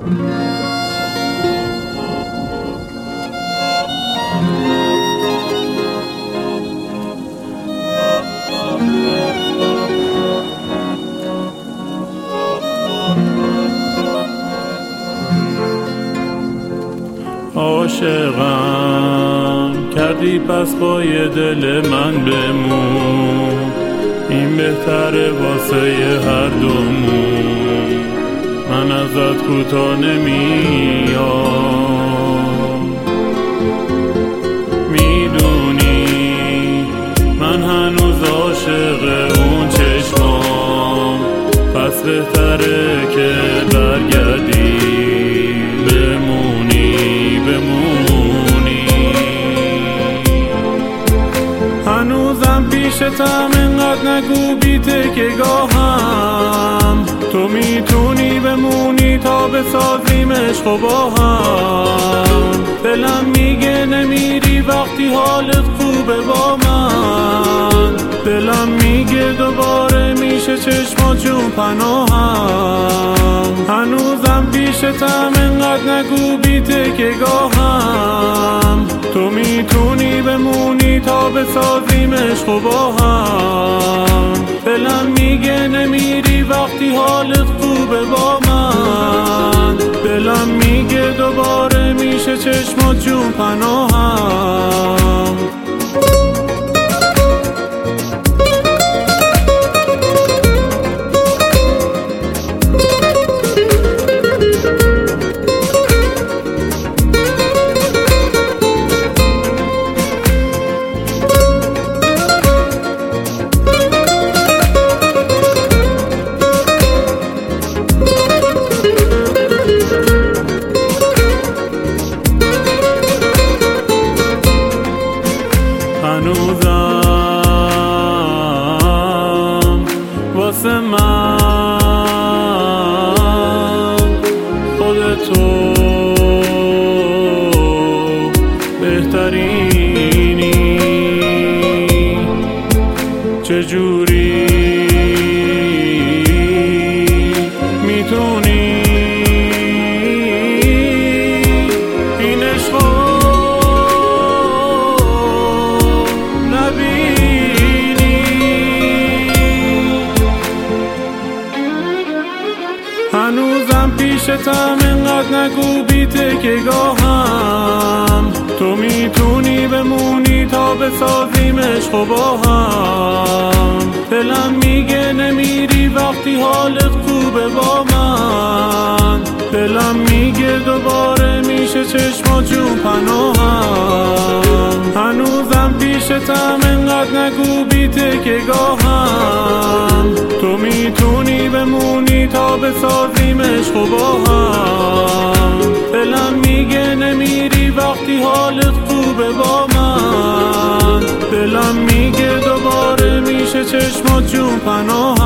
عاشقم کردی پس با یه دل من بمون، این بهتره واسه هر دومون. من ازت کوتاه نمیام، میدونی من هنوز عاشق اون چشمام، پس بهتره که برگردی بمونی. هنوزم پیشتم، انقدر نگو بیته که گاهم، تو میتونی بمونی تا بسازیم عشق و با هم. دلم میگه نمیری وقتی حالت خوبه با من، دلم میگه دوباره میشه چشما جون پناهم. هنوزم پیشتم، انقدر نگو بیته که گاهم، تو میتونی بمونی تا بسازیم عشق و با هم. دلم میگه نمیری وقتی حالت خوبه با من، دلم میگه دوباره میشه چشما جون پناهم. هنوزم واسه من خودتو بهترینی، چجوری میتونی این عشقو هنوزم پیشتم، انقدر نگو بیته که گاهم، تو میتونی بمونی تا بسازیم عشق و با هم. دلم میگه نمیری وقتی حالت خوبه با من، دلم میگه دوباره میشه چشما جون پناهم. هنوزم پیشتم، انقدر نگو بیته که گاهم، تو میتونی بمونی تا بسازیم عشق و با هم. دلم میگه نمیری وقتی حالت خوبه با من، دلم میگه دوباره میشه چشما جون پناهم.